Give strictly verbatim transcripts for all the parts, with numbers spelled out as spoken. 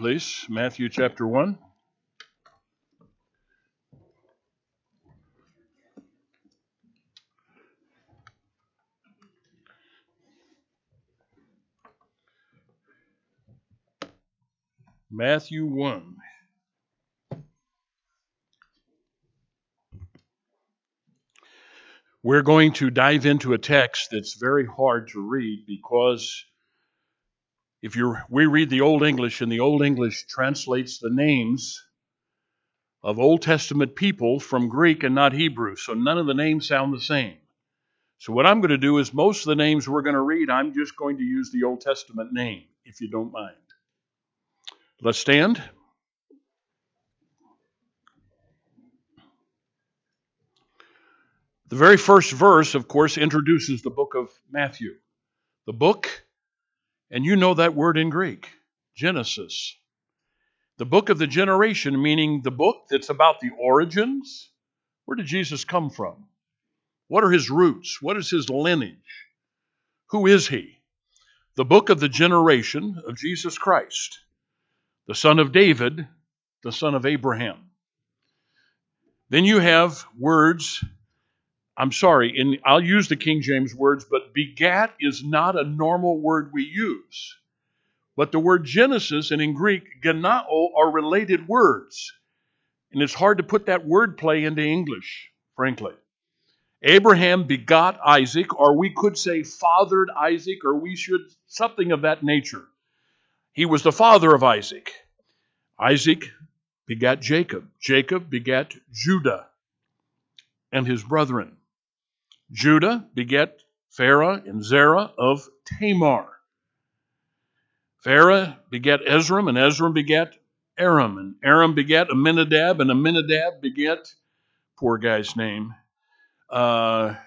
please. Matthew chapter one. Matthew one. We're going to dive into a text that's very hard to read because if you we read the Old English, and the Old English translates the names of Old Testament people from Greek and not Hebrew, so none of the names sound the same. So what I'm going to do is most of the names we're going to read, I'm just going to use the Old Testament name, if you don't mind. Let's stand. The very first verse, of course, introduces the book of Matthew. The book, and you know that word in Greek, Genesis. The book of the generation, meaning the book that's about the origins. Where did Jesus come from? What are his roots? What is his lineage? Who is he? The book of the generation of Jesus Christ, the son of David, the son of Abraham. Then you have words, I'm sorry, and I'll use the King James words, but begat is not a normal word we use. But the word Genesis and in Greek, genao, are related words. And it's hard to put that word play into English, frankly. Abraham begot Isaac, or we could say fathered Isaac, or we should, something of that nature. He was the father of Isaac. Isaac begat Jacob. Jacob begat Judah and his brethren. Judah begat Pharaoh and Zerah of Tamar. Pharaoh begat Ezram, and Ezram begat Aram, and Aram begat Aminadab, and Aminadab begat, poor guy's name, uh,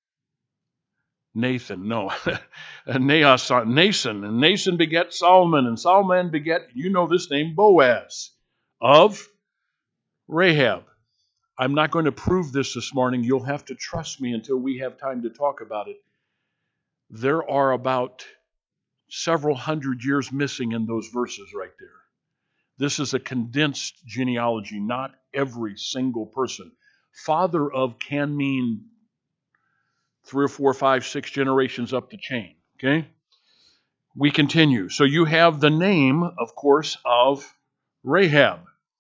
Nathan, no, Nason, Nason, and Nason begat Solomon, and Solomon begat, you know this name, Boaz, of Rahab. I'm not going to prove this this morning. You'll have to trust me until we have time to talk about it. There are about several hundred years missing in those verses right there. This is a condensed genealogy, not every single person. Father of can mean three or four, five, six generations up the chain. Okay? We continue. So you have the name, of course, of Rahab.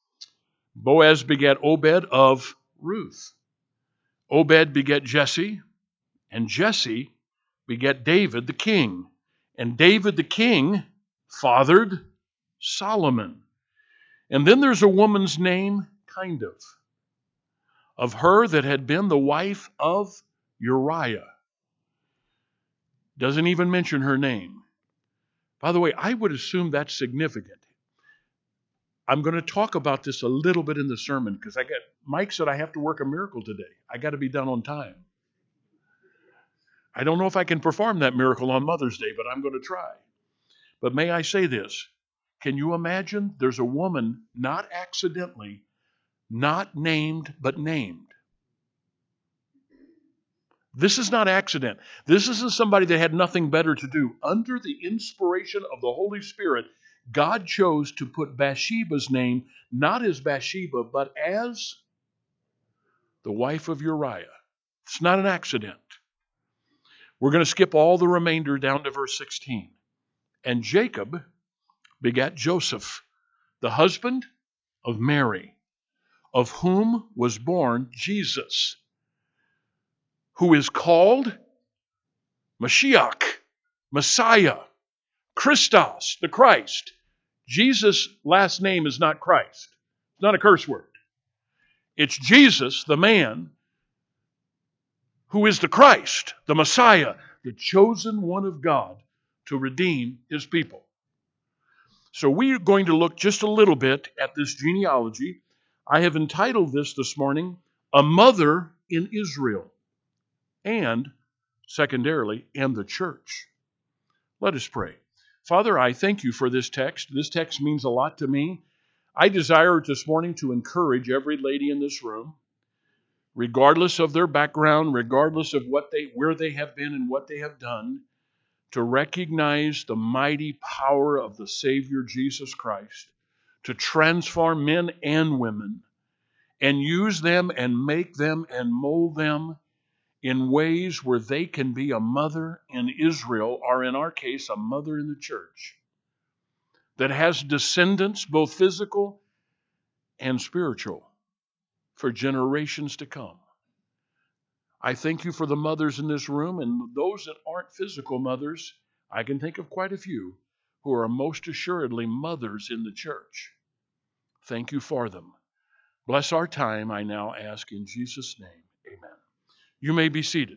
Boaz begat Obed of Ruth. Obed begat Jesse, and Jesse begat David the king. And David the king fathered Solomon. And then there's a woman's name, kind of, of her that had been the wife of Uriah. Doesn't even mention her name. By the way, I would assume that's significant. I'm going to talk about this a little bit in the sermon because I got Mike said I have to work a miracle today. I got to be done on time. I don't know if I can perform that miracle on Mother's Day, but I'm going to try. But may I say this? Can you imagine there's a woman, not accidentally, not named, but named? This is not accident. This isn't somebody that had nothing better to do. Under the inspiration of the Holy Spirit, God chose to put Bathsheba's name not as Bathsheba, but as the wife of Uriah. It's not an accident. We're going to skip all the remainder down to verse sixteen. And Jacob begat Joseph, the husband of Mary, of whom was born Jesus, who is called Mashiach, Messiah, Christos, the Christ. Jesus' last name is not Christ. It's not a curse word. It's Jesus, the man, who is the Christ, the Messiah, the chosen one of God to redeem his people. So we are going to look just a little bit at this genealogy. I have entitled this this morning, A Mother in Israel, and secondarily, in the church. Let us pray. Father, I thank you for this text. This text means a lot to me. I desire this morning to encourage every lady in this room, regardless of their background, regardless of what they, where they have been and what they have done, to recognize the mighty power of the Savior Jesus Christ, to transform men and women and use them and make them and mold them in ways where they can be a mother in Israel, or in our case, a mother in the church, that has descendants, both physical and spiritual, for generations to come. I thank you for the mothers in this room, and those that aren't physical mothers, I can think of quite a few who are most assuredly mothers in the church. Thank you for them. Bless our time, I now ask in Jesus' name. Amen. You may be seated.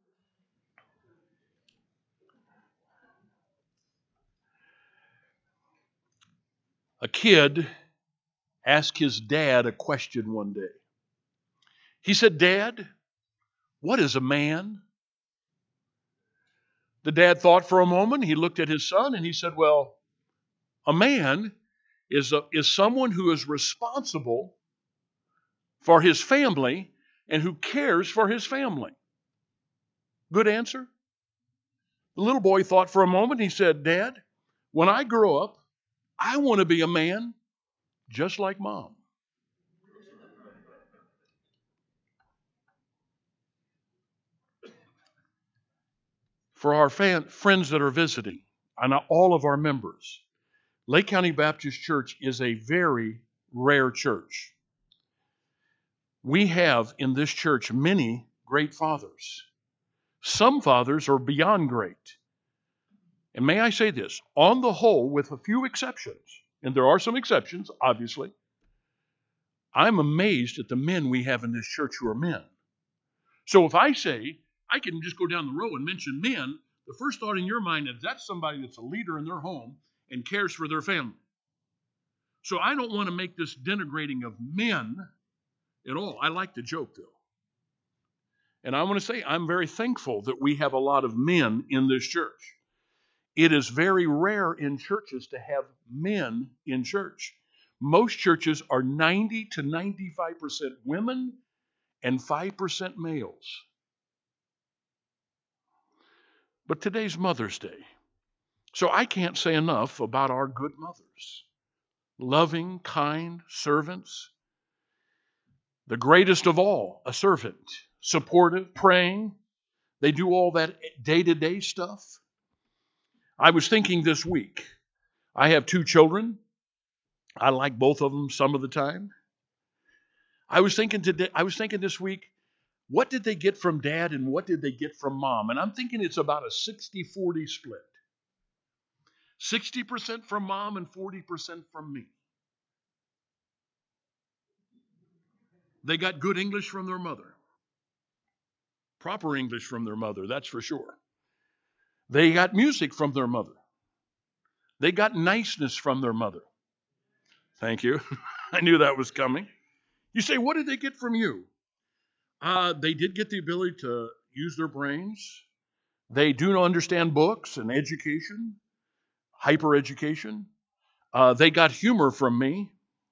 A kid asked his dad a question one day. He said, "Dad, what is a man?" The dad thought for a moment. He looked at his son and he said, "Well, a man is, a, is someone who is responsible for his family and who cares for his family." Good answer. The little boy thought for a moment. He said, "Dad, when I grow up, I want to be a man just like Mom." For our fan, friends that are visiting, and all of our members, Lake County Baptist Church is a very rare church. We have in this church many great fathers. Some fathers are beyond great. And may I say this, on the whole, with a few exceptions, and there are some exceptions, obviously, I'm amazed at the men we have in this church who are men. So if I say, I can just go down the row and mention men, the first thought in your mind is that's somebody that's a leader in their home and cares for their family. So I don't want to make this denigrating of men at all. I like the joke, though. And I want to say I'm very thankful that we have a lot of men in this church. It is very rare in churches to have men in church. Most churches are ninety to ninety-five percent women and five percent males. But today's Mother's Day, so I can't say enough about our good mothers. Loving, kind servants. The greatest of all, a servant. Supportive, praying. They do all that day-to-day stuff. I was thinking this week, I have two children. I like both of them some of the time. I was thinking today, I was thinking this week, what did they get from Dad and what did they get from Mom? And I'm thinking it's about a sixty forty split. sixty percent from Mom and forty percent from me. They got good English from their mother. Proper English from their mother, that's for sure. They got music from their mother. They got niceness from their mother. Thank you. I knew that was coming. You say, what did they get from you? Uh, they did get the ability to use their brains. They do understand books and education, hyper education. Uh, they got humor from me.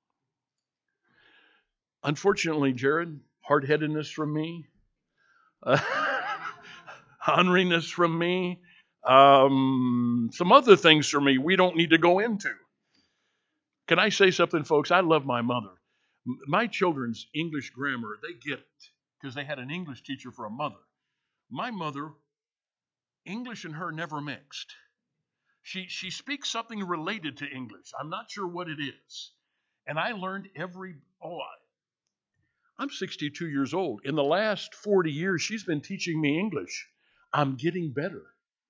Unfortunately, Jared, hard-headedness from me. Uh, honoriness from me. Um, some other things from me we don't need to go into. Can I say something, folks? I love my mother. My children's English grammar, they get it because they had an English teacher for a mother. My mother, English and her never mixed. She she speaks something related to English. I'm not sure what it is. And I learned every, oh, I, I'm sixty-two years old. In the last forty years, she's been teaching me English. I'm getting better.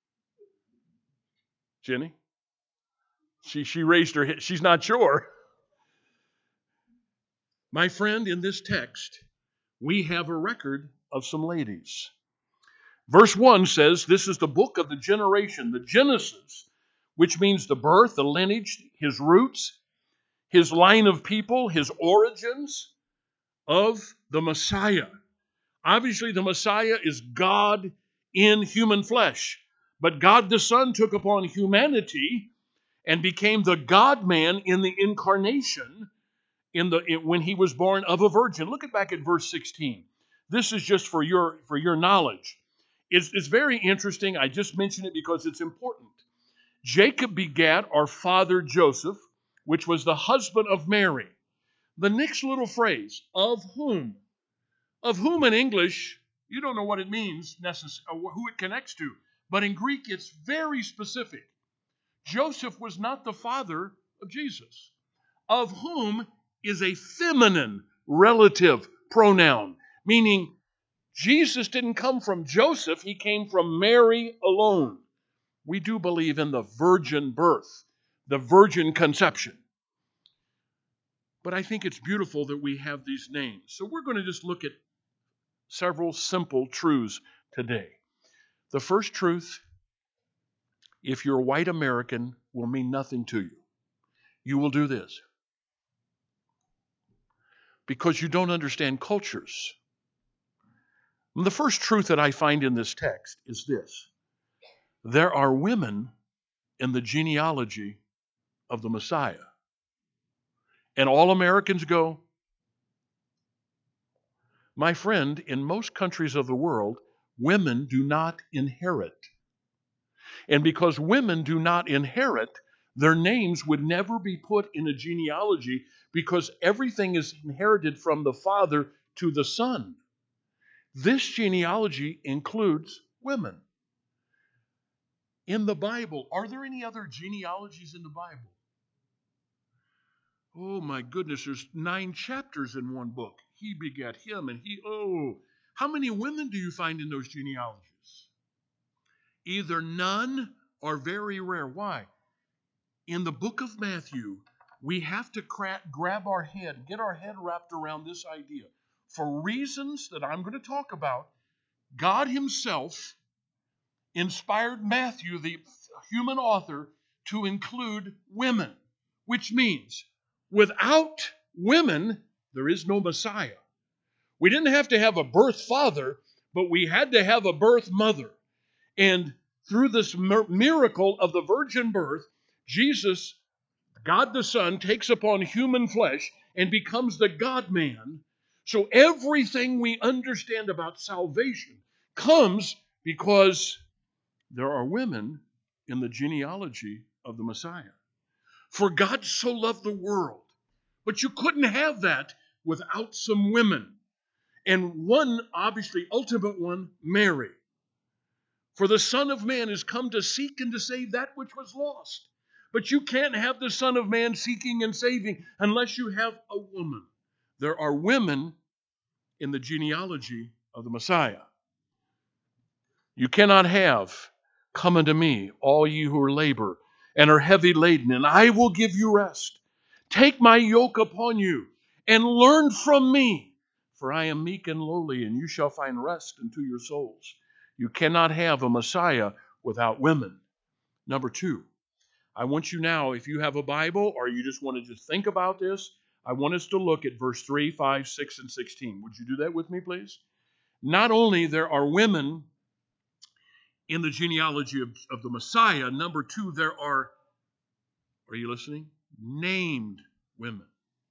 Jenny? She she raised her head. She's not sure. My friend, in this text, we have a record of some ladies. Verse one says, this is the book of the generation, the Genesis, which means the birth, the lineage, his roots, his line of people, his origins of the Messiah. Obviously, the Messiah is God in human flesh. But God the Son took upon humanity and became the God-man in the incarnation in the in, when he was born of a virgin. Look at back at verse sixteen. This is just for your for your knowledge. It's, it's very interesting. I just mention it because it's important. Jacob begat our father Joseph, which was the husband of Mary. The next little phrase, of whom. Of whom in English, you don't know what it means, necessarily, who it connects to. But in Greek, it's very specific. Joseph was not the father of Jesus. Of whom is a feminine relative pronoun, meaning Jesus didn't come from Joseph, he came from Mary alone. We do believe in the virgin birth, the virgin conception. But I think it's beautiful that we have these names. So we're going to just look at several simple truths today. The first truth, if you're a white American, will mean nothing to you. You will do this. Because you don't understand cultures. And the first truth that I find in this text is this. There are women in the genealogy of the Messiah. And all Americans go, my friend, in most countries of the world, women do not inherit. And because women do not inherit, their names would never be put in a genealogy because everything is inherited from the father to the son. This genealogy includes women. In the Bible, are there any other genealogies in the Bible? Oh my goodness, there's nine chapters in one book. He begat him and he, oh, how many women do you find in those genealogies? Either none or very rare. Why? In the book of Matthew, we have to cra- grab our head, get our head wrapped around this idea. For reasons that I'm going to talk about, God himself inspired Matthew, the human author, to include women, which means without women, there is no Messiah. We didn't have to have a birth father, but we had to have a birth mother. And through this miracle of the virgin birth, Jesus, God the Son, takes upon human flesh and becomes the God-man. So everything we understand about salvation comes because there are women in the genealogy of the Messiah. For God so loved the world. But you couldn't have that without some women. And one, obviously, ultimate one, Mary. For the Son of Man has come to seek and to save that which was lost. But you can't have the Son of Man seeking and saving unless you have a woman. There are women in the genealogy of the Messiah. You cannot have, come unto me, all ye who are labor and are heavy laden, and I will give you rest. Take my yoke upon you and learn from me, for I am meek and lowly, and you shall find rest unto your souls. You cannot have a Messiah without women. Number two, I want you now, if you have a Bible or you just want to just think about this, I want us to look at verse three, five, six, and sixteen. Would you do that with me, please? Not only there are women in the genealogy of, of the Messiah, number two, there are, are you listening? Named women.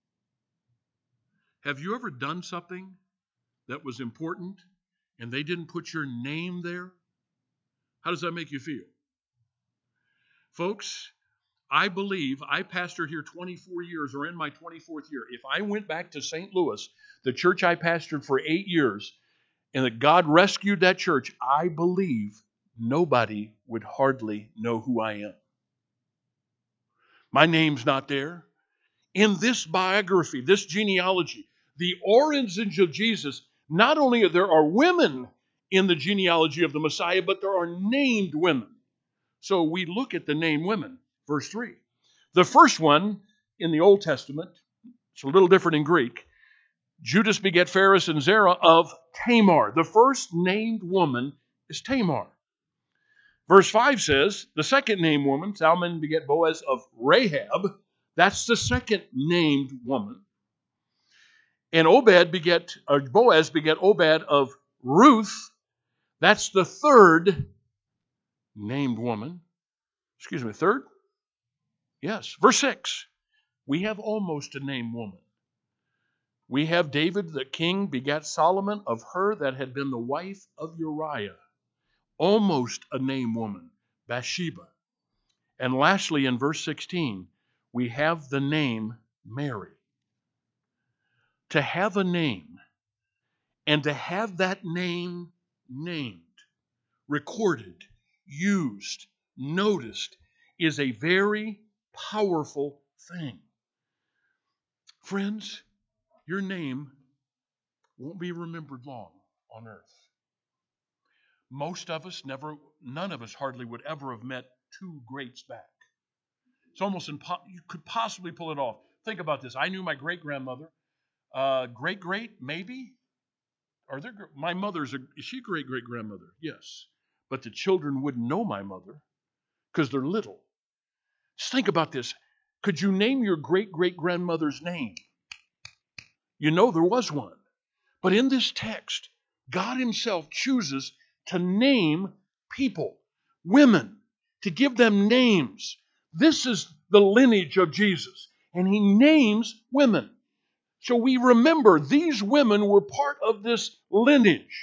Have you ever done something that was important and they didn't put your name there? How does that make you feel? Folks, I believe I pastored here twenty-four years, or in my twenty-fourth year. If I went back to Saint Louis, the church I pastored for eight years, and that God rescued that church, I believe nobody would hardly know who I am. My name's not there. In this biography, this genealogy, the origins of Jesus, not only there are women in the genealogy of the Messiah, but there are named women. So we look at the named women. Verse three. The first one in the Old Testament, it's a little different in Greek. Judas begat Phares and Zerah of Tamar. The first named woman is Tamar. Verse five says, the second named woman, Salmon begat Boaz of Rahab. That's the second named woman. And Obed begat, or Boaz begat Obed of Ruth. That's the third named woman. Excuse me, third? Yes. Verse six. We have almost a named woman. We have David the king begat Solomon of her that had been the wife of Uriah. Almost a named woman, Bathsheba. And lastly, in verse sixteen, we have the name Mary. To have a name and to have that name named, recorded, used, noticed is a very powerful thing. Friends, your name won't be remembered long on earth. Most of us never, none of us hardly would ever have met two greats back. It's almost impossible. You could possibly pull it off. Think about this. I knew my great-grandmother. Uh, great-great, maybe? Are there, my mother's, a, is she a great-great-grandmother? Yes. But the children wouldn't know my mother because they're little. Just think about this. Could you name your great-great-grandmother's name? You know there was one. But in this text, God himself chooses to name people, women, to give them names. This is the lineage of Jesus. And he names women. So we remember these women were part of this lineage.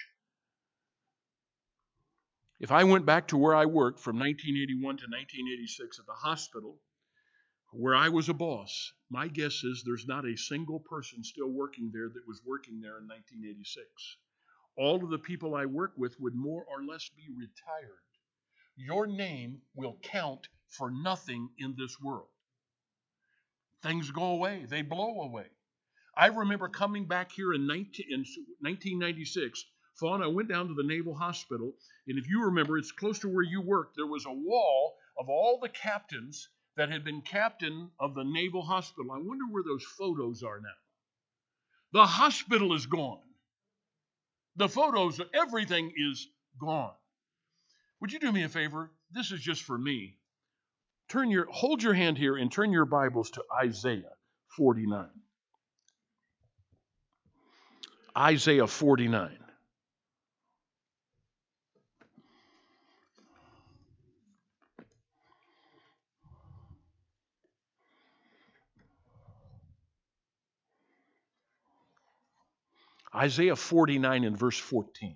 If I went back to where I worked from nineteen eighty-one to nineteen eighty-six at the hospital, where I was a boss, my guess is there's not a single person still working there that was working there in nineteen eighty-six. All of the people I work with would more or less be retired. Your name will count for nothing in this world. Things go away. They blow away. I remember coming back here in nineteen ninety-six. Fawn, I went down to the Naval Hospital, and if you remember, it's close to where you worked. There was a wall of all the captains that had been captain of the Naval Hospital. I wonder where those photos are now. The hospital is gone. The photos, everything is gone. Would you do me a favor? This is just for me. Turn your, hold your hand here and turn your Bibles to Isaiah forty-nine. Isaiah forty-nine. Isaiah forty-nine and verse fourteen.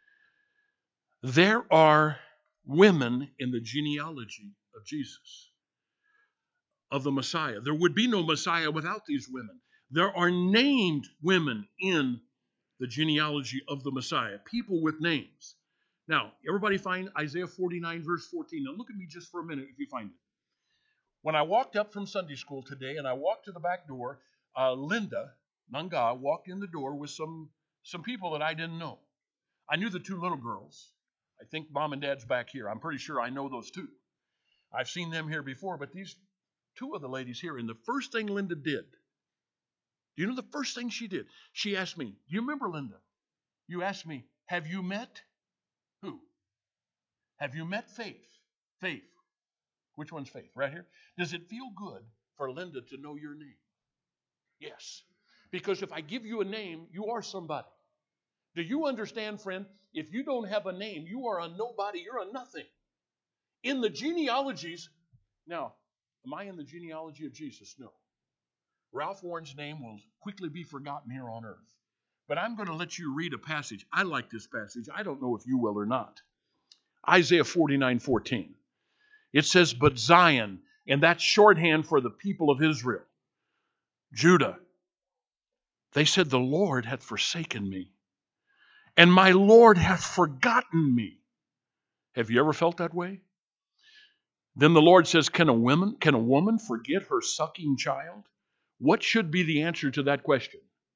There are women in the genealogy of Jesus, of the Messiah. There would be no Messiah without these women. There are named women in the genealogy of the Messiah, people with names. Now, everybody find Isaiah forty-nine, verse fourteen. Now, look at me just for a minute if you find it. When I walked up from Sunday school today and I walked to the back door, uh, Linda Nanga walked in the door with some, some people that I didn't know. I knew the two little girls. I think mom and dad's back here. I'm pretty sure I know those two. I've seen them here before, but these two of the ladies here, and the first thing Linda did, do you know the first thing she did? She asked me, do you remember, Linda? You asked me, have you met who? Have you met Faith? Faith. Which one's Faith? Right here. Does it feel good for Linda to know your name? Yes. Because if I give you a name, you are somebody. Do you understand, friend? If you don't have a name, you are a nobody. You're a nothing. In the genealogies, now, am I in the genealogy of Jesus? No. Ralph Warren's name will quickly be forgotten here on earth. But I'm going to let you read a passage. I like this passage. I don't know if you will or not. Isaiah forty-nine fourteen. It says, but Zion, and that's shorthand for the people of Israel, Judah. They said, the Lord hath forsaken me, and my Lord hath forgotten me. Have you ever felt that way? Then the Lord says, can a woman, can a woman forget her sucking child? What should be the answer to that question?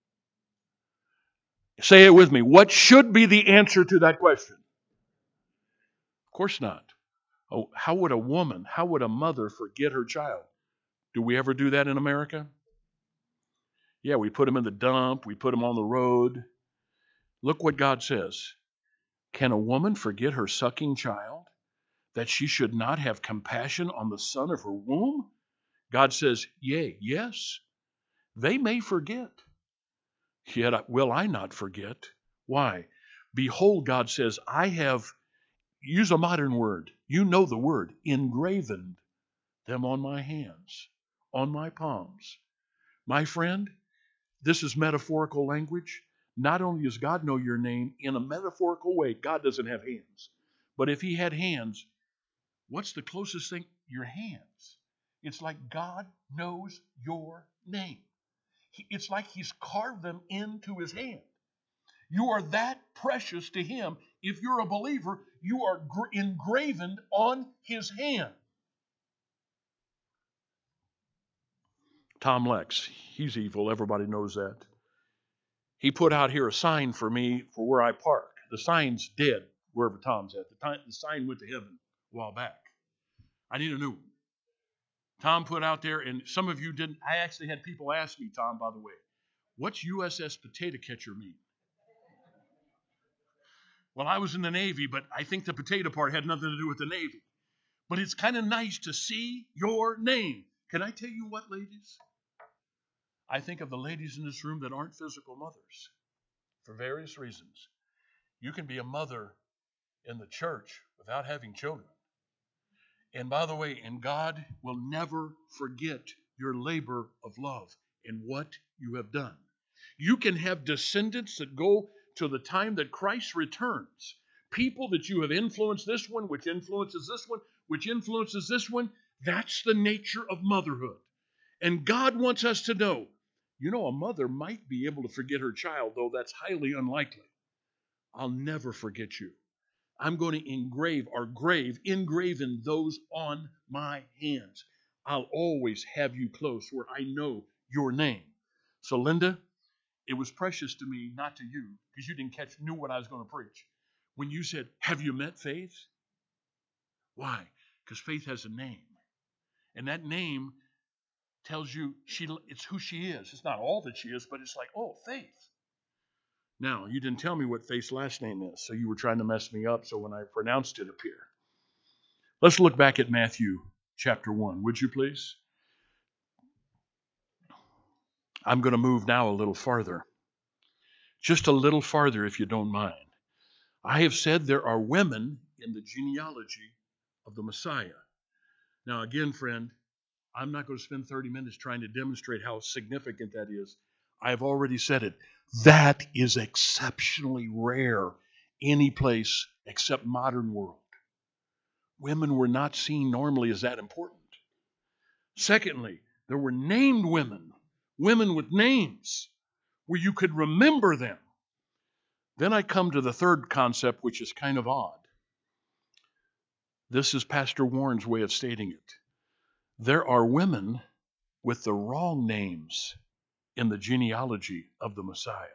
Say it with me. What should be the answer to that question? Of course not. Oh, how would a woman, how would a mother forget her child? Do we ever do that in America? Yeah, we put them in the dump. We put them on the road. Look what God says. Can a woman forget her sucking child, that she should not have compassion on the son of her womb? God says, yea, yes, they may forget. Yet will I not forget. Why? Behold, God says, I have, use a modern word. You know the word, engraven them on my hands, on my palms. My friend, this is metaphorical language. Not only does God know your name in a metaphorical way, God doesn't have hands. But if he had hands, what's the closest thing? Your hands. It's like God knows your name. It's like He's carved them into His hand. You are that precious to Him. If you're a believer, you are gr- engraven on His hand. Tom Lex, he's evil. Everybody knows that. He put out here a sign for me for where I park. The sign's dead wherever Tom's at. The, time, the sign went to heaven a while back. I need a new one. Tom put out there, and some of you didn't. I actually had people ask me, Tom, by the way, what's U S S potato catcher mean? Well, I was in the Navy, but I think the potato part had nothing to do with the Navy. But it's kind of nice to see your name. Can I tell you what, ladies? I think of the ladies in this room that aren't physical mothers for various reasons. You can be a mother in the church without having children. And by the way, and God will never forget your labor of love and what you have done. You can have descendants that go to the time that Christ returns. People that you have influenced, this one, which influences this one, which influences this one. That's the nature of motherhood. And God wants us to know, you know, a mother might be able to forget her child, though that's highly unlikely. I'll never forget you. I'm going to engrave or grave, engraven those on my hands. I'll always have you close where I know your name. So, Linda, it was precious to me, not to you, because you didn't catch, knew what I was going to preach. When you said, have you met Faith? Why? Because Faith has a name. And that name tells you she it's who she is. It's not all that she is, but it's like, oh, Faith. Now, you didn't tell me what Faith's last name is, so you were trying to mess me up, so when I pronounced it up here. Let's look back at Matthew chapter one, would you please? I'm going to move now a little farther. Just a little farther, if you don't mind. I have said there are women in the genealogy of the Messiah. Now, again, friend, I'm not going to spend thirty minutes trying to demonstrate how significant that is. I've already said it. That is exceptionally rare any place except modern world. Women were not seen normally as that important. Secondly, there were named women, women with names, where you could remember them. Then I come to the third concept, which is kind of odd. This is Pastor Warren's way of stating it. There are women with the wrong names in the genealogy of the Messiah.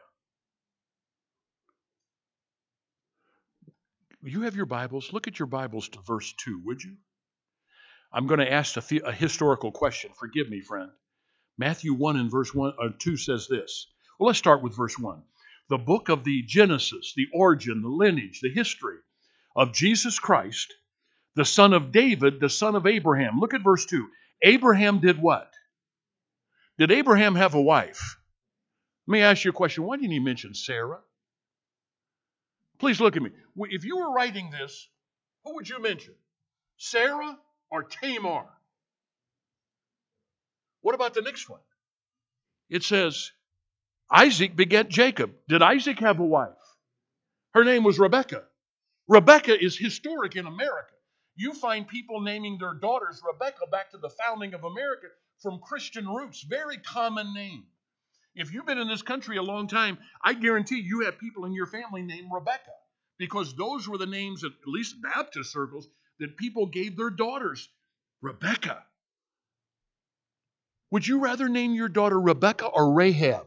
You have your Bibles. Look at your Bibles to verse two, would you? I'm going to ask a, the- a historical question. Forgive me, friend. Matthew one and verse one or two says this. Well, let's start with verse one. The book of the Genesis, the origin, the lineage, the history of Jesus Christ, the son of David, the son of Abraham. Look at verse two. Abraham did what? Did Abraham have a wife? Let me ask you a question. Why didn't he mention Sarah? Please look at me. If you were writing this, who would you mention? Sarah or Tamar? What about the next one? It says, Isaac begat Jacob. Did Isaac have a wife? Her name was Rebekah. Rebekah is historic in America. You find people naming their daughters Rebekah back to the founding of America from Christian roots. Very common name. If you've been in this country a long time, I guarantee you have people in your family named Rebekah, because those were the names, at least Baptist circles, that people gave their daughters. Rebekah. Would you rather name your daughter Rebekah or Rahab?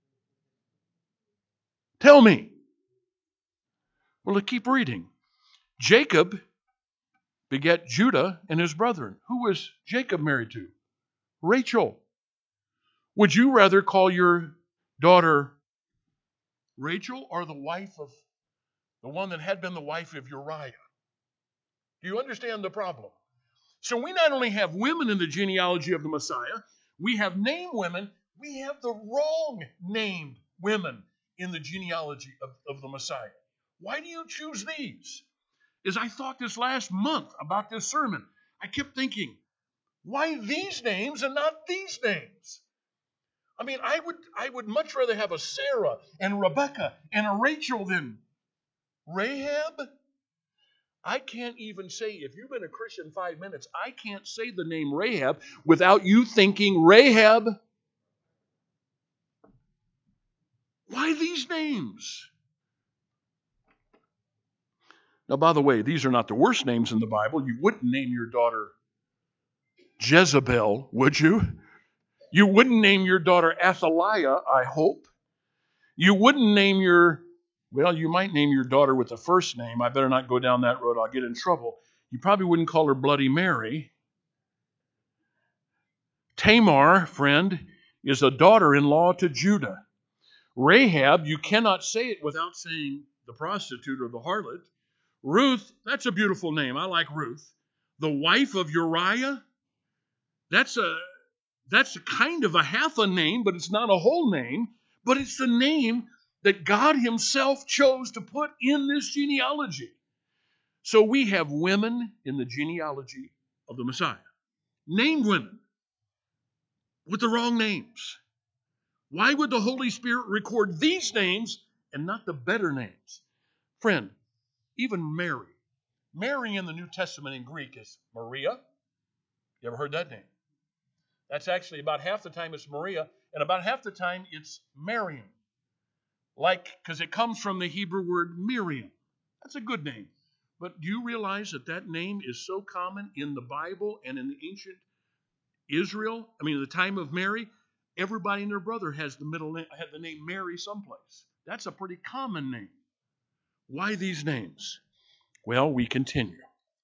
Tell me. Well, let's keep reading. Jacob begat Judah and his brethren. Who was Jacob married to? Rachel. Would you rather call your daughter Rachel or the wife of the one that had been the wife of Uriah? Do you understand the problem? So we not only have women in the genealogy of the Messiah, we have named women, we have the wrong named women in the genealogy of, of the Messiah. Why do you choose these? As I thought this last month about this sermon, I kept thinking, why these names and not these names? I mean, I would I would much rather have a Sarah and Rebekah and a Rachel than Rahab. I can't even say, if you've been a Christian five minutes, I can't say the name Rahab without you thinking, Rahab. Why these names? Now, by the way, these are not the worst names in the Bible. You wouldn't name your daughter Jezebel, would you? You wouldn't name your daughter Athaliah, I hope. You wouldn't name your, well, you might name your daughter with the first name. I better not go down that road. I'll get in trouble. You probably wouldn't call her Bloody Mary. Tamar, friend, is a daughter-in-law to Judah. Rahab, you cannot say it without saying the prostitute or the harlot. Ruth, that's a beautiful name. I like Ruth. The wife of Uriah, that's a that's a kind of a half a name, but it's not a whole name. But it's the name that God himself chose to put in this genealogy. So we have women in the genealogy of the Messiah. Named women with the wrong names. Why would the Holy Spirit record these names and not the better names? Friend, even Mary. Mary in the New Testament in Greek is Maria. You ever heard that name? That's actually about half the time it's Maria, and about half the time it's Miriam. Like, because it comes from the Hebrew word Miriam. That's a good name. But do you realize that that name is so common in the Bible and in the ancient Israel? I mean, in the time of Mary, everybody and their brother has the middle name, had the name Mary someplace. That's a pretty common name. Why these names? Well, we continue.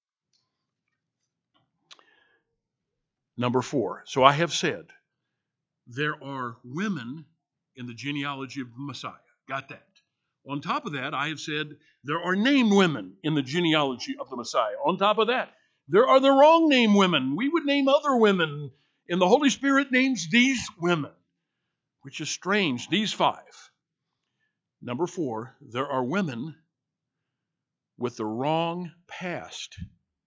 Number four. So I have said there are women in the genealogy of the Messiah. Got that. On top of that, I have said there are named women in the genealogy of the Messiah. On top of that, there are the wrong name women. We would name other women, and the Holy Spirit names these women, which is strange. These five. Number four, there are women with the wrong past.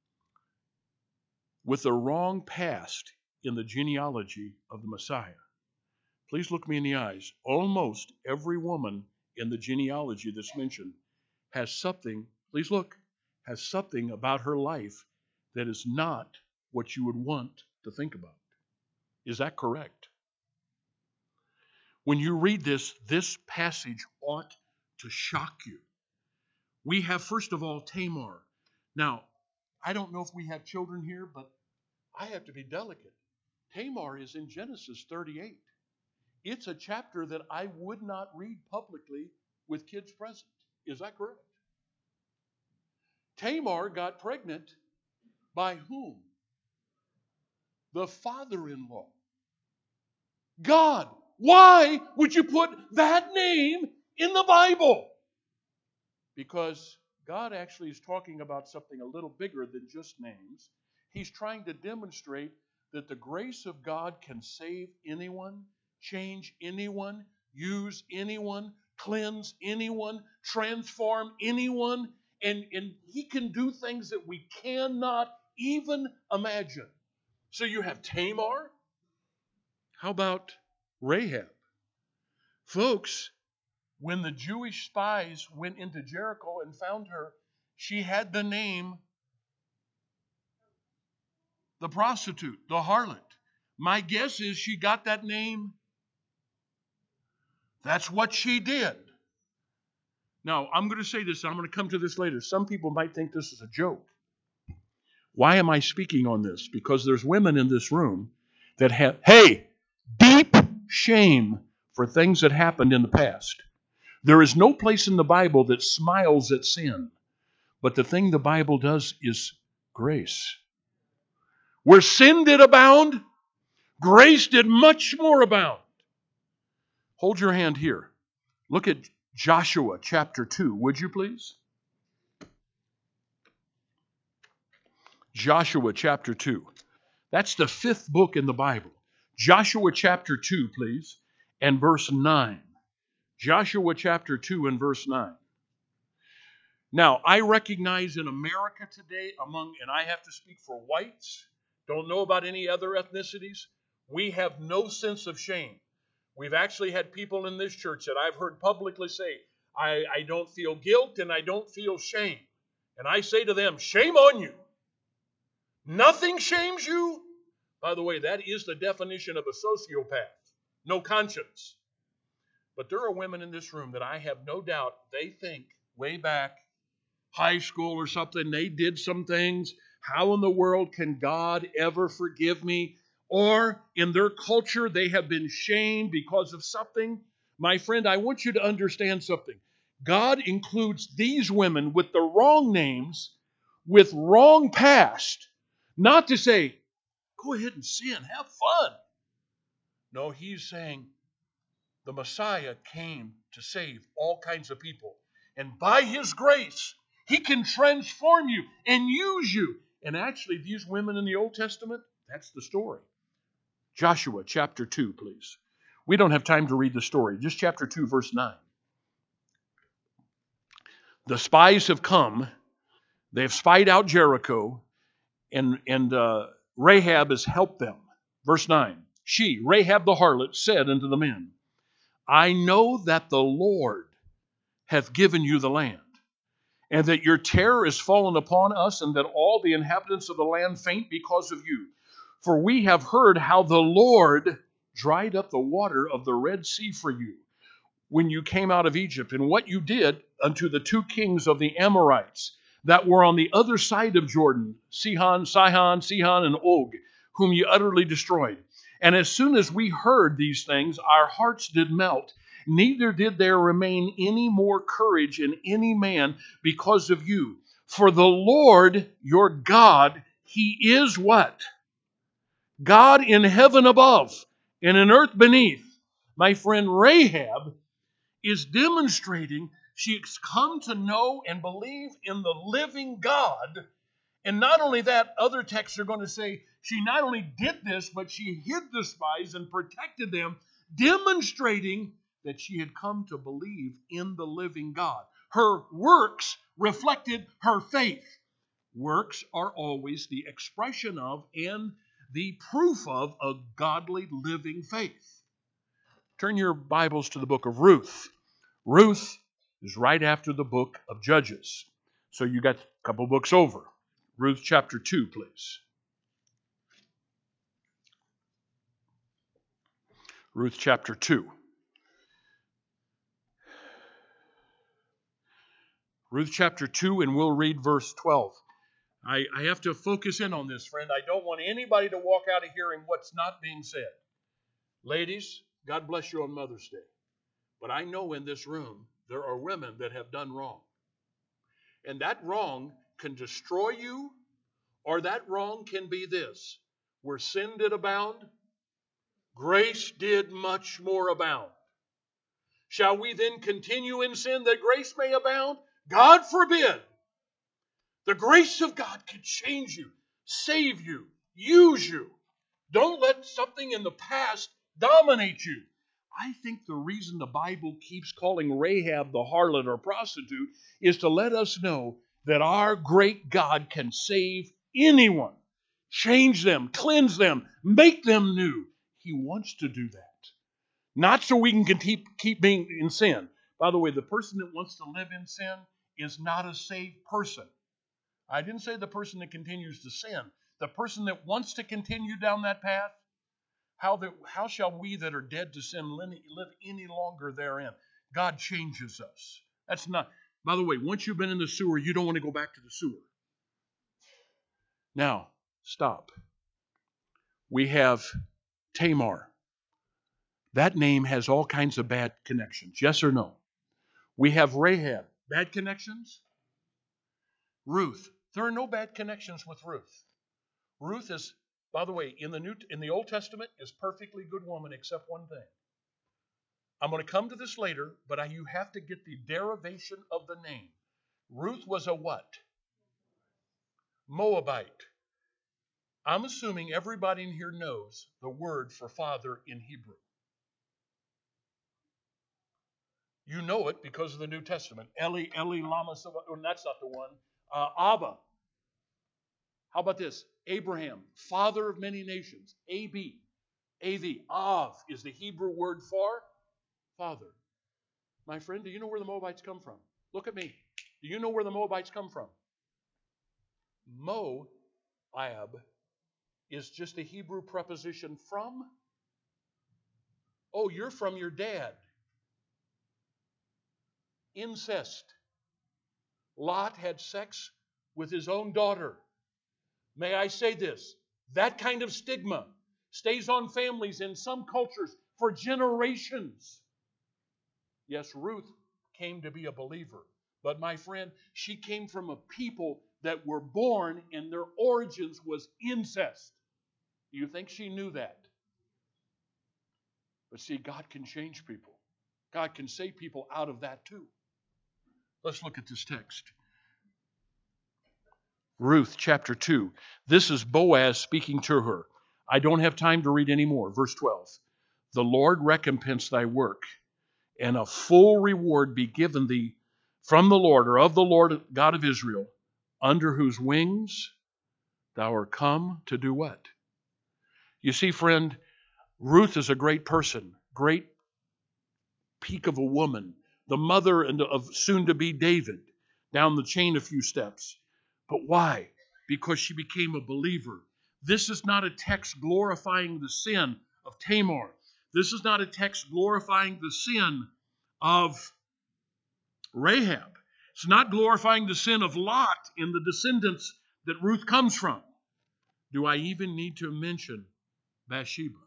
With the wrong past in the genealogy of the Messiah. Please look me in the eyes. Almost every woman in the genealogy that's mentioned has something, please look, has something about her life that is not what you would want to think about. Is that correct? When you read this, this passage ought to shock you. We have, first of all, Tamar. Now, I don't know if we have children here, but I have to be delicate. Tamar is in Genesis thirty-eight. It's a chapter that I would not read publicly with kids present. Is that correct? Tamar got pregnant by whom? The father-in-law. God. Why would you put that name in the Bible? Because God actually is talking about something a little bigger than just names. He's trying to demonstrate that the grace of God can save anyone, change anyone, use anyone, cleanse anyone, transform anyone, and, and He can do things that we cannot even imagine. So you have Tamar. How about Rahab? Folks, when the Jewish spies went into Jericho and found her, she had the name the prostitute, the harlot. My guess is she got that name. That's what she did. Now, I'm going to say this, and I'm going to come to this later. Some people might think this is a joke. Why am I speaking on this? Because there's women in this room that have, hey, deep shame for things that happened in the past. There is no place in the Bible that smiles at sin. But the thing the Bible does is grace. Where sin did abound, grace did much more abound. Hold your hand here. Look at Joshua chapter two, would you please? Joshua chapter two. That's the fifth book in the Bible. Joshua chapter two, please, and verse nine. Joshua chapter two and verse nine. Now, I recognize in America today, among, and I have to speak for whites, don't know about any other ethnicities, we have no sense of shame. We've actually had people in this church that I've heard publicly say, I, I don't feel guilt and I don't feel shame. And I say to them, shame on you. Nothing shames you. By the way, that is the definition of a sociopath. No conscience. But there are women in this room that I have no doubt they think way back, high school or something, they did some things. How in the world can God ever forgive me? Or in their culture, they have been shamed because of something. My friend, I want you to understand something. God includes these women with the wrong names, with wrong past, not to say, go ahead and sin, have fun. No, he's saying the Messiah came to save all kinds of people. And by his grace, he can transform you and use you. And actually, these women in the Old Testament, that's the story. Joshua chapter two, please. We don't have time to read the story. Just chapter two, verse nine. The spies have come. They have spied out Jericho. And, and uh, Rahab has helped them. Verse nine. She, Rahab the harlot, said unto the men, I know that the Lord hath given you the land, and that your terror is fallen upon us, and that all the inhabitants of the land faint because of you. For we have heard how the Lord dried up the water of the Red Sea for you when you came out of Egypt, and what you did unto the two kings of the Amorites that were on the other side of Jordan, Sihon, Sihon, Sihon, and Og, whom you utterly destroyed. And as soon as we heard these things, our hearts did melt. Neither did there remain any more courage in any man because of you. For the Lord your God, he is what? God in heaven above and in earth beneath. My friend Rahab is demonstrating she's come to know and believe in the living God. And not only that, other texts are going to say she not only did this, but she hid the spies and protected them, demonstrating that she had come to believe in the living God. Her works reflected her faith. Works are always the expression of and the proof of a godly living faith. Turn your Bibles to the book of Ruth. Ruth is right after the book of Judges. So you got a couple books over. Ruth chapter two, please. Ruth chapter two. Ruth chapter two, and we'll read verse twelve. I, I have to focus in on this, friend. I don't want anybody to walk out of hearing what's not being said. Ladies, God bless you on Mother's Day. But I know in this room there are women that have done wrong. And that wrong can destroy you, or that wrong can be this. Where sin did abound, grace did much more abound. Shall we then continue in sin that grace may abound? God forbid. The grace of God can change you, save you, use you. Don't let something in the past dominate you. I think the reason the Bible keeps calling Rahab the harlot or prostitute is to let us know that our great God can save anyone, change them, cleanse them, make them new. He wants to do that. Not so we can keep, keep being in sin. By the way, the person that wants to live in sin is not a saved person. I didn't say the person that continues to sin. The person that wants to continue down that path, how, the, how shall we that are dead to sin live any longer therein? God changes us. That's not, by the way, once you've been in the sewer, you don't want to go back to the sewer. Now, stop. We have Tamar. That name has all kinds of bad connections. Yes or no? We have Rahab. Bad connections? Ruth. There are no bad connections with Ruth. Ruth is, by the way, in the New in the Old Testament, is perfectly good woman except one thing. I'm going to come to this later, but I, you have to get the derivation of the name. Ruth was a what? Moabite. I'm assuming everybody in here knows the word for father in Hebrew. You know it because of the New Testament. Eli, Eli, lama sabachthani. That's not the one. Uh, Abba. How about this? Abraham, father of many nations. A B. A V. Av is the Hebrew word for father. My friend, do you know where the Moabites come from? Look at me. Do you know where the Moabites come from? Moab is just a Hebrew preposition from. Oh, you're from your dad. Incest. Lot had sex with his own daughter. May I say this? That kind of stigma stays on families in some cultures for generations. Yes, Ruth came to be a believer. But my friend, she came from a people that were born and their origins was incest. Do you think she knew that? But see, God can change people. God can save people out of that too. Let's look at this text. Ruth chapter two. This is Boaz speaking to her. I don't have time to read any more. Verse twelve. The Lord recompense thy work, and a full reward be given thee from the Lord, or of the Lord God of Israel, under whose wings thou art come to do what? You see, friend, Ruth is a great person, great peak of a woman, the mother of soon-to-be David, down the chain a few steps. But why? Because she became a believer. This is not a text glorifying the sin of Tamar. This is not a text glorifying the sin of Rahab. It's not glorifying the sin of Lot in the descendants that Ruth comes from. Do I even need to mention Bathsheba?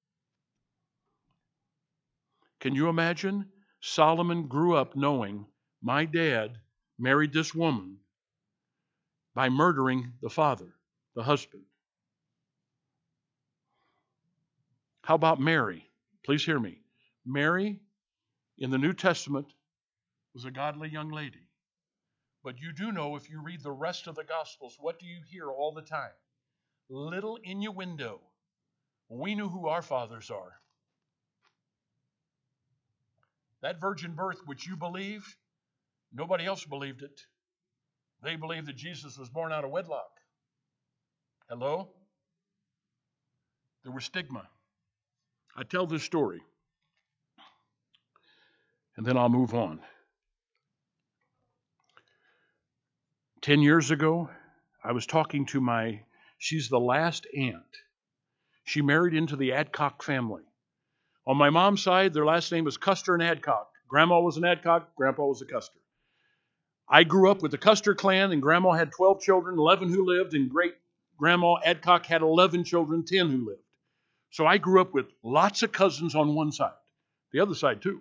Can you imagine? Solomon grew up knowing my dad married this woman by murdering the father, the husband. How about Mary? Please hear me. Mary, in the New Testament, was a godly young lady. But you do know, if you read the rest of the Gospels, what do you hear all the time? Little innuendo. We knew who our fathers are. That virgin birth, which you believe, nobody else believed it. They believed that Jesus was born out of wedlock. Hello? There was stigma. I tell this story, and then I'll move on. Ten years ago, I was talking to my, she's the last aunt. She married into the Adcock family. On my mom's side, their last name was Custer and Adcock. Grandma was an Adcock, Grandpa was a Custer. I grew up with the Custer clan, and Grandma had twelve children, eleven who lived, and great-grandma Adcock had eleven children, ten who lived. So I grew up with lots of cousins on one side, the other side too.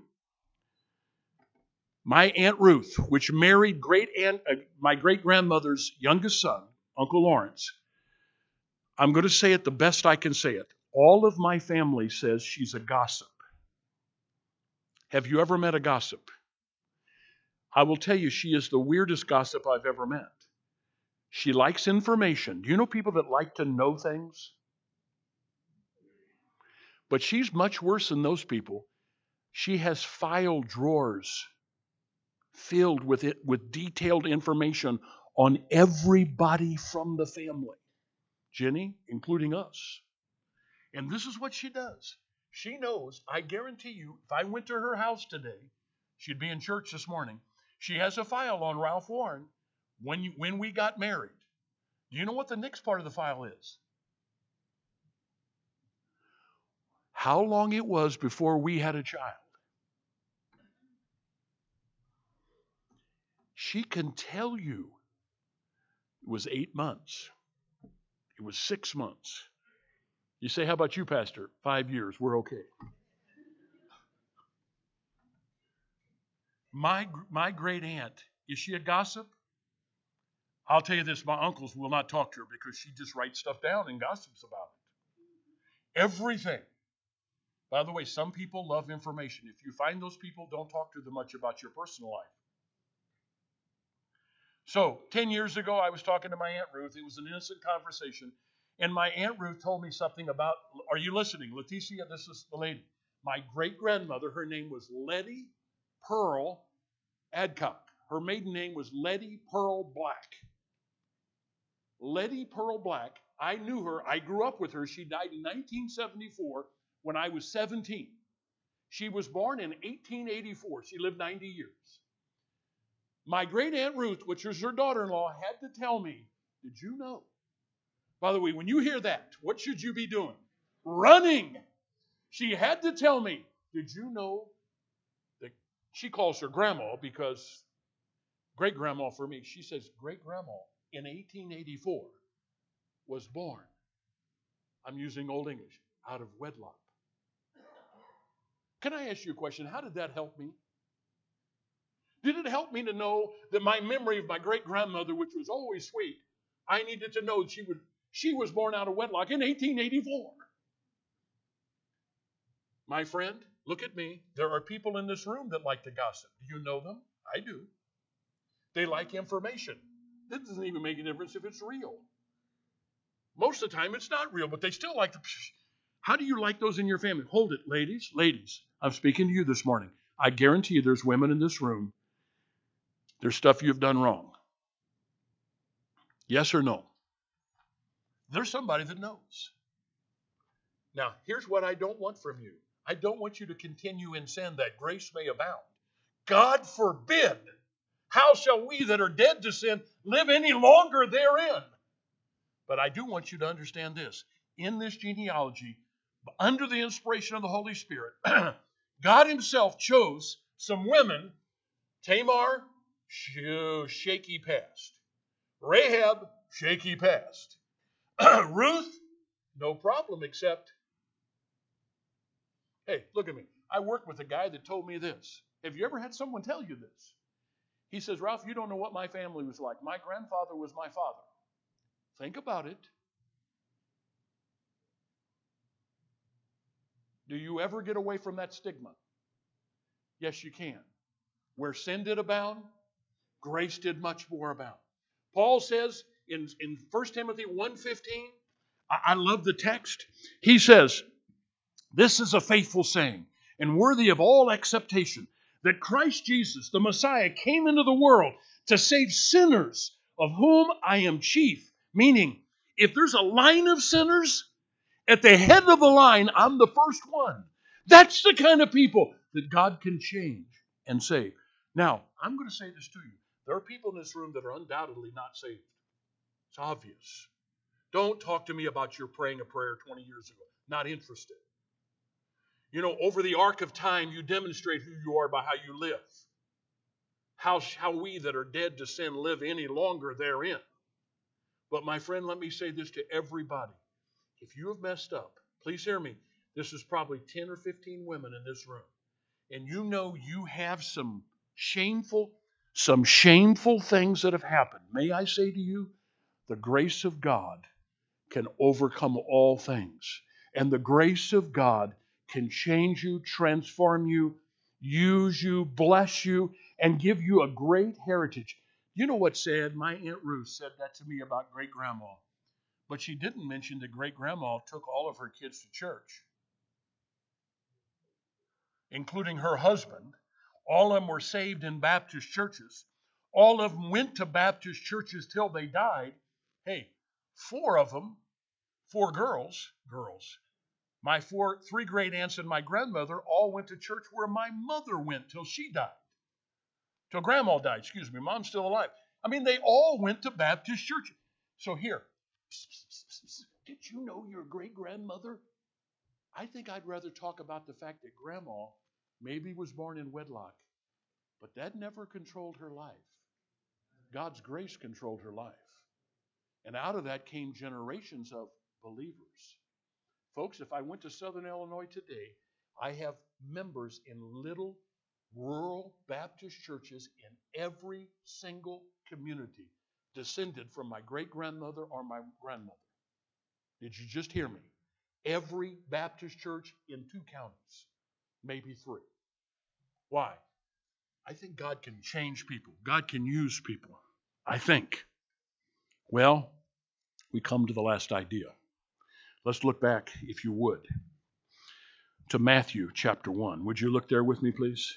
My Aunt Ruth, which married great aunt, uh, my great-grandmother's youngest son, Uncle Lawrence, I'm going to say it the best I can say it. All of my family says she's a gossip. Have you ever met a gossip? I will tell you, she is the weirdest gossip I've ever met. She likes information. Do you know people that like to know things? But she's much worse than those people. She has file drawers filled with it with detailed information on everybody from the family. Jenny, including us. And this is what she does. She knows, I guarantee you, if I went to her house today, she'd be in church this morning. She has a file on Ralph Warren when, you, when we got married. Do you know what the next part of the file is? How long it was before we had a child. She can tell you it was eight months. It was six months. You say, how about you, Pastor? Five years, we're okay. My, my great aunt, is she a gossip? I'll tell you this, my uncles will not talk to her because she just writes stuff down and gossips about it. Everything. By the way, some people love information. If you find those people, don't talk to them much about your personal life. So, ten years ago, I was talking to my Aunt Ruth. It was an innocent conversation. And my Aunt Ruth told me something about, are you listening? Leticia, this is the lady. My great-grandmother, her name was Letty Pearl Adcock. Her maiden name was Letty Pearl Black. Letty Pearl Black, I knew her. I grew up with her. She died in nineteen seventy-four when I was seventeen. She was born in eighteen eighty-four. She lived ninety years. My great Aunt Ruth, which was her daughter-in-law, had to tell me Did you know? By the way, when you hear that, what should you be doing? Running. She had to tell me, did you know that she calls her grandma because great grandma for me, she says great grandma in eighteen eighty-four was born, I'm using Old English, out of wedlock. Can I ask you a question? How did that help me? Did it help me to know that my memory of my great grandmother, which was always sweet, I needed to know she would she was born out of wedlock in eighteen eighty-four? My friend, look at me. There are people in this room that like to gossip. Do you know them? I do. They like information. It doesn't even make a difference if it's real. Most of the time it's not real, but they still like to. How do you like those in your family? Hold it, ladies. Ladies, I'm speaking to you this morning. I guarantee you there's women in this room. There's stuff you've done wrong. Yes or no? There's somebody that knows. Now, here's what I don't want from you. I don't want you to continue in sin that grace may abound. God forbid. How shall we that are dead to sin live any longer therein? But I do want you to understand this. In this genealogy, under the inspiration of the Holy Spirit, God himself chose some women. Tamar, shaky past. Rahab, shaky past. Ruth, no problem, except, hey, look at me. I worked with a guy that told me this. Have you ever had someone tell you this? He says, Ralph, you don't know what my family was like. My grandfather was my father. Think about it. Do you ever get away from that stigma? Yes, you can. Where sin did abound, grace did much more abound. Paul says in, in First Timothy one fifteen, I, I love the text. He says, this is a faithful saying and worthy of all acceptation, that Christ Jesus, the Messiah, came into the world to save sinners, of whom I am chief. Meaning, if there's a line of sinners, at the head of the line, I'm the first one. That's the kind of people that God can change and save. Now, I'm going to say this to you. There are people in this room that are undoubtedly not saved. It's obvious. Don't talk to me about your praying a prayer twenty years ago. Not interested. You know, over the arc of time, you demonstrate who you are by how you live. How shall we that are dead to sin live any longer therein? But my friend, let me say this to everybody. If you have messed up, please hear me. This is probably ten or fifteen women in this room. And you know you have some shameful, some shameful things that have happened. May I say to you, the grace of God can overcome all things. And the grace of God can change you, transform you, use you, bless you, and give you a great heritage. You know what's sad? My Aunt Ruth said that to me about great-grandma. But she didn't mention that great-grandma took all of her kids to church, including her husband. All of them were saved in Baptist churches. All of them went to Baptist churches till they died. Hey, four of them, four girls, girls, my four, three great aunts and my grandmother all went to church where my mother went till she died. Till grandma died, excuse me. Mom's still alive. I mean, they all went to Baptist churches. So here, did you know your great-grandmother? I think I'd rather talk about the fact that grandma maybe was born in wedlock, but that never controlled her life. God's grace controlled her life. And out of that came generations of believers. Folks, if I went to Southern Illinois today, I have members in little rural Baptist churches in every single community descended from my great-grandmother or my grandmother. Did you just hear me? Every Baptist church in two counties, maybe three. Why? I think God can change people. God can use people. I think. Well, we come to the last idea. Let's look back, if you would, to Matthew chapter one. Would you look there with me, please?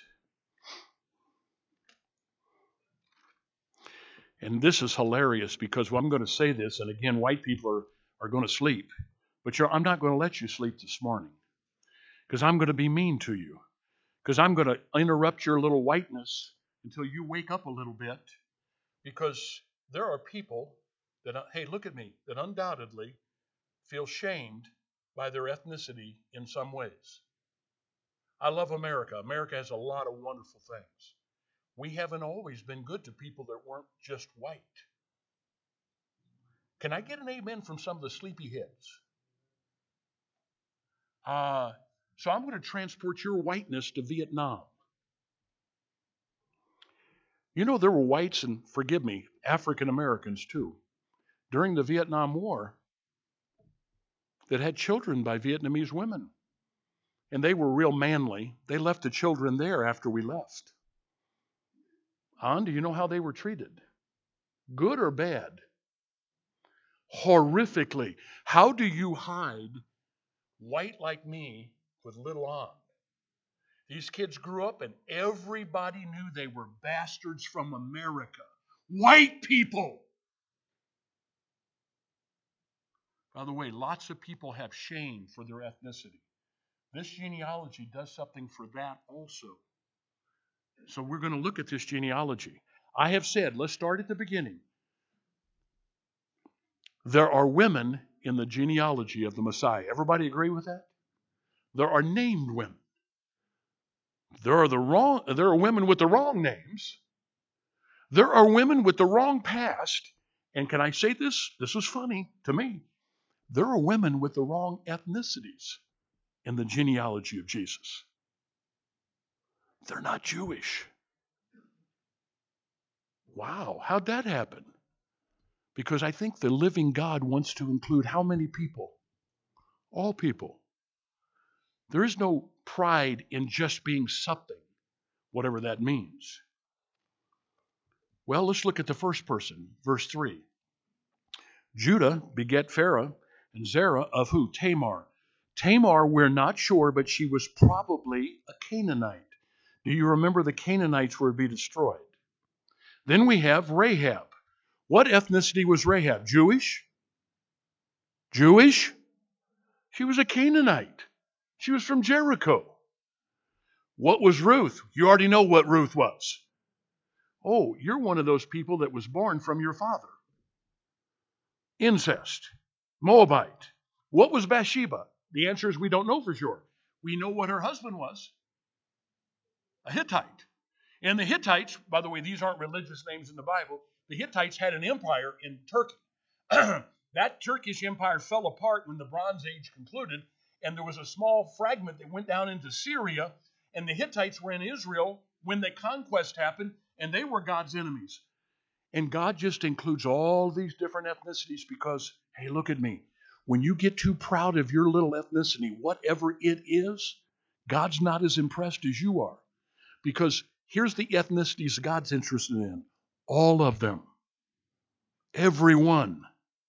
And this is hilarious because well, I'm going to say this, and again, white people are, are going to sleep. But you're, I'm not going to let you sleep this morning because I'm going to be mean to you. Because I'm going to interrupt your little whiteness until you wake up a little bit. Because there are people that, hey, look at me, that undoubtedly feel shamed by their ethnicity in some ways. I love America. America has a lot of wonderful things. We haven't always been good to people that weren't just white. Can I get an amen from some of the sleepyheads? Uh, so I'm going to transport your whiteness to Vietnam. You know, there were whites, and forgive me, African Americans too, during the Vietnam War that had children by Vietnamese women. And they were real manly. They left the children there after we left. Hon, do you know how they were treated? Good or bad? Horrifically. How do you hide white like me with little on? These kids grew up and everybody knew they were bastards from America. White people! By the way, lots of people have shame for their ethnicity. This genealogy does something for that also. So we're going to look at this genealogy. I have said, let's start at the beginning. There are women in the genealogy of the Messiah. Everybody agree with that? There are named women. There are the wrong, there are women with the wrong names. There are women with the wrong past. And can I say this? This was funny to me. There are women with the wrong ethnicities in the genealogy of Jesus. They're not Jewish. Wow, how'd that happen? Because I think the living God wants to include how many people? All people. There is no pride in just being something, whatever that means. Well, let's look at the first person, verse three. Judah beget Pharaoh and Zerah of who? Tamar. Tamar, we're not sure, but she was probably a Canaanite. Do you remember the Canaanites were to be destroyed? Then we have Rahab. What ethnicity was Rahab? Jewish? Jewish? She was a Canaanite. She was from Jericho. What was Ruth? You already know what Ruth was. Oh, you're one of those people that was born from your father. Incest. Moabite. What was Bathsheba? The answer is we don't know for sure. We know what her husband was. A Hittite. And the Hittites, by the way, these aren't religious names in the Bible. The Hittites had an empire in Turkey. That Turkish empire fell apart when the Bronze Age concluded, and there was a small fragment that went down into Syria, and the Hittites were in Israel when the conquest happened, and they were God's enemies. And God just includes all these different ethnicities because, hey, look at me. When you get too proud of your little ethnicity, whatever it is, God's not as impressed as you are. Because here's the ethnicities God's interested in. All of them. Every one.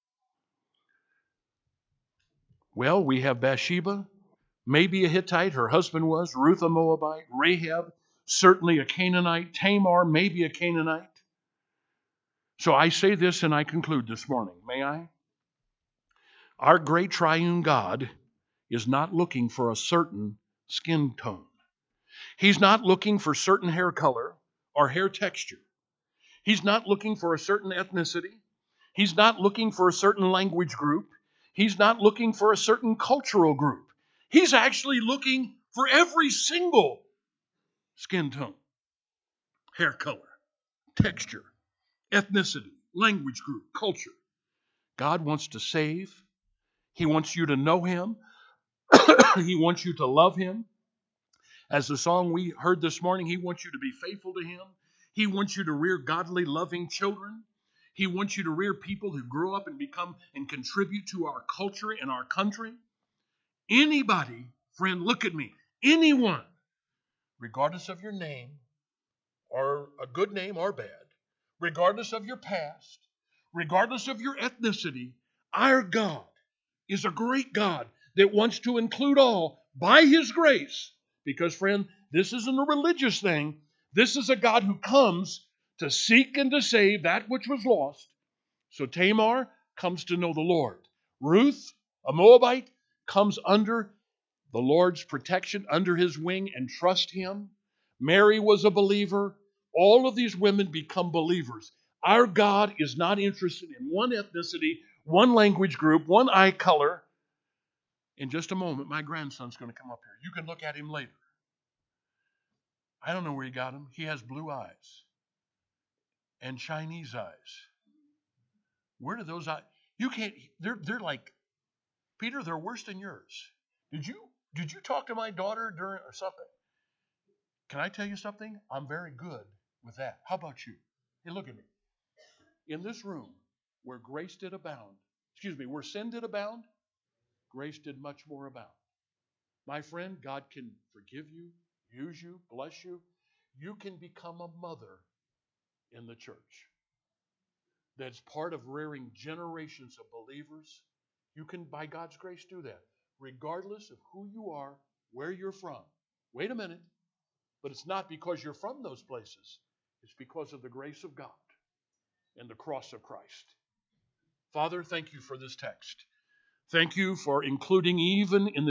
Well, we have Bathsheba, maybe a Hittite, her husband was, Ruth a Moabite, Rahab, certainly a Canaanite, Tamar, maybe a Canaanite. So I say this and I conclude this morning, may I? Our great triune God is not looking for a certain skin tone. He's not looking for certain hair color or hair texture. He's not looking for a certain ethnicity. He's not looking for a certain language group. He's not looking for a certain cultural group. He's actually looking for every single skin tone, hair color, texture, ethnicity, language group, culture. God wants to save. He wants you to know Him. He wants you to love Him. As the song we heard this morning, He wants you to be faithful to Him. He wants you to rear godly, loving children. He wants you to rear people who grow up and become and contribute to our culture and our country. Anybody, friend, look at me. Anyone, regardless of your name, or a good name or bad, regardless of your past, regardless of your ethnicity, our God is a great God that wants to include all by His grace. Because, friend, this isn't a religious thing. This is a God who comes to seek and to save that which was lost. So Tamar comes to know the Lord. Ruth, a Moabite, comes under the Lord's protection, under His wing, and trust Him. Mary was a believer. All of these women become believers. Our God is not interested in one ethnicity, one language group, one eye color. In just a moment, my grandson's going to come up here. You can look at him later. I don't know where he got him. He has blue eyes and Chinese eyes. Where do those eyes? You can't. They're they're like, Peter. They're worse than yours. Did you did you talk to my daughter during or something? Can I tell you something? I'm very good with that. How about you? Hey, look at me. In this room, where grace did abound, excuse me, where sin did abound, grace did much more abound. My friend, God can forgive you, use you, bless you. You can become a mother in the church. That's part of rearing generations of believers. You can, by God's grace, do that, regardless of who you are, where you're from. Wait a minute. But it's not because you're from those places. It's because of the grace of God and the cross of Christ. Father, thank you for this text. Thank you for including even in the